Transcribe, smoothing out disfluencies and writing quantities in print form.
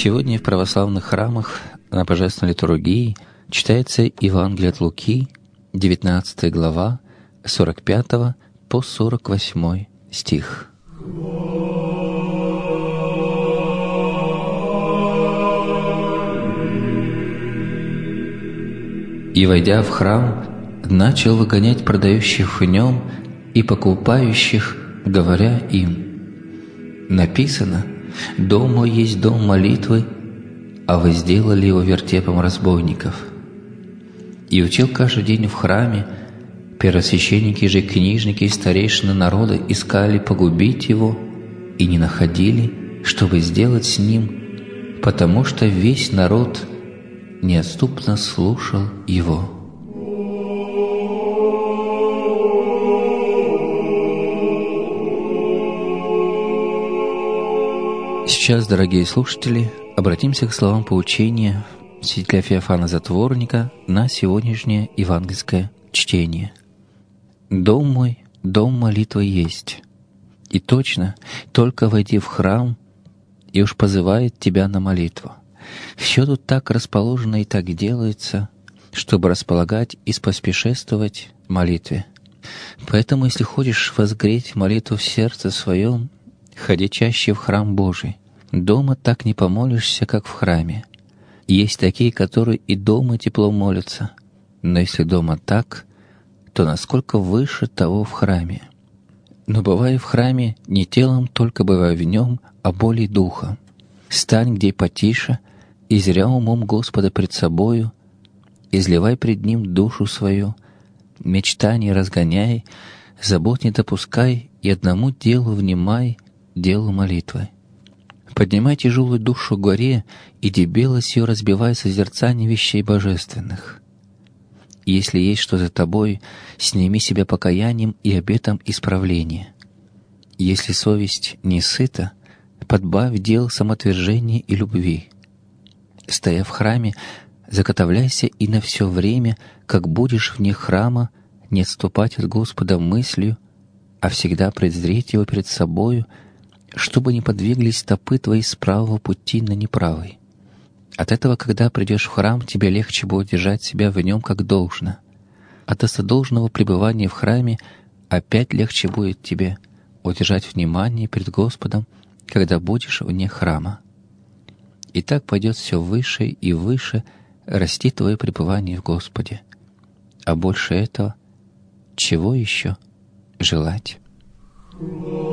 Сегодня в православных храмах на Божественной литургии читается Евангелие от Луки, 19 глава, 45 по 48 стих. «И, войдя в храм, начал выгонять продающих в нем и покупающих, говоря им: написано, дом мой есть дом молитвы, а вы сделали его вертепом разбойников. И учил каждый день в храме, первосвященники же, книжники и старейшины народа искали погубить его и не находили, чтобы сделать с ним, потому что весь народ неотступно слушал его». Сейчас, дорогие слушатели, обратимся к словам поучения святителя Феофана Затворника на сегодняшнее евангельское чтение. «Дом мой, дом молитвы есть, и точно, только войди в храм, и уж позывает тебя на молитву. Все тут так расположено и так делается, чтобы располагать и споспешествовать молитве. Поэтому, если хочешь возгреть молитву в сердце своем, ходи чаще в храм Божий. Дома так не помолишься, как в храме. Есть такие, которые и дома тепло молятся, но если дома так, то насколько выше того в храме. Но бывай в храме не телом, только бывай в нем, а более духом. Стань где потише, и зря умом Господа пред собою, изливай пред Ним душу свою, мечтания разгоняй, забот не допускай, и одному делу внимай, делу молитвы. Поднимай тяжелую душу к горе, и дебелость ее разбивай созерцание вещей божественных. Если есть что за тобой, сними себя покаянием и обетом исправления. Если совесть не сыта, подбавь дел самоотвержения и любви. Стоя в храме, заготовляйся и на все время, как будешь вне храма, не отступать от Господа мыслью, а всегда презреть Его перед собою, чтобы не подвиглись стопы твои с правого пути на неправый. От этого, когда придешь в храм, тебе легче будет держать себя в нем как должно. От достодолжного пребывания в храме опять легче будет тебе удержать внимание пред Господом, когда будешь вне храма. И так пойдет все выше и выше расти твое пребывание в Господе. А больше этого чего еще желать?